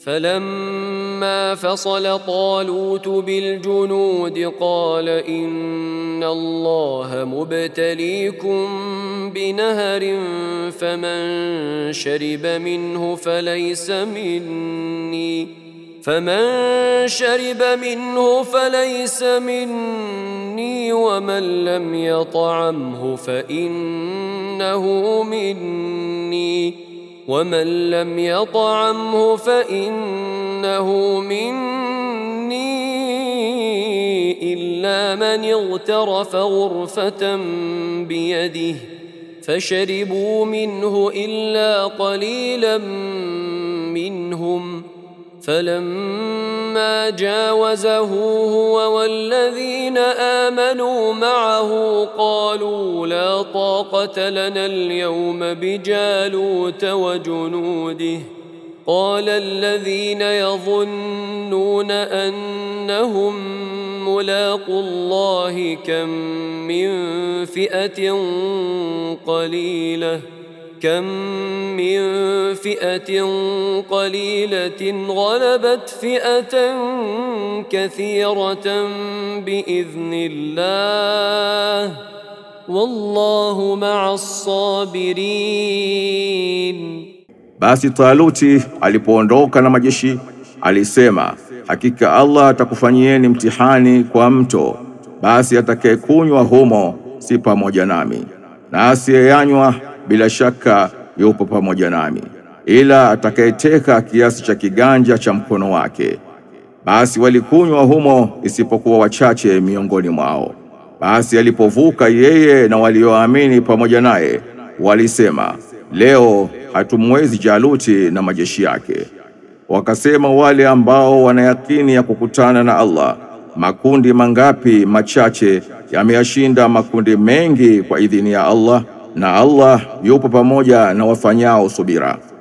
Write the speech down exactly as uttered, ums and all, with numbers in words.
فلما فصل طالوت بالجنود قال إن الله مبتليكم بنهر فمن شرب منه فليس مني فمن شرب منه فليس مني ومن لم يطعمه فإنه مني ومن لم يطعمه فإنه مني إلا من اغترف غرفة بيده فشربوا منه إلا قليلا منهم فلما جاوزه هو والذين آمنوا معه قالوا لا طاقة لنا اليوم بجالوت وجنوده قال الذين يظنون أنهم ملاقو الله كم من فئة قليلة كم من فئة قليلة غلبت فئة كثيرة بإذن الله والله مع الصابرين. Basi Taluti alipoondoka na majeshi alisema, hakika Allah atakufanyieni mtihani kwa mto, basi atakayekunywa humo si pamoja nami, na asiyeyanywa bila shaka yupo pamoja nami, ila atakayeteka kiasi cha kiganja cha mkono wake. Basi walikunywa humo isipokuwa wachache miongoni mwao. Basi alipovuka yeye na walioamini pamoja naye, walisema, leo hatumwezi Jaluti na majeshi yake. Wakasema wale ambao wanayakini ya kukutana na Allah, makundi mangapi machache yameyashinda makundi mengi kwa idhini ya Allah, na Allah yupo pamoja na wafanyao subira.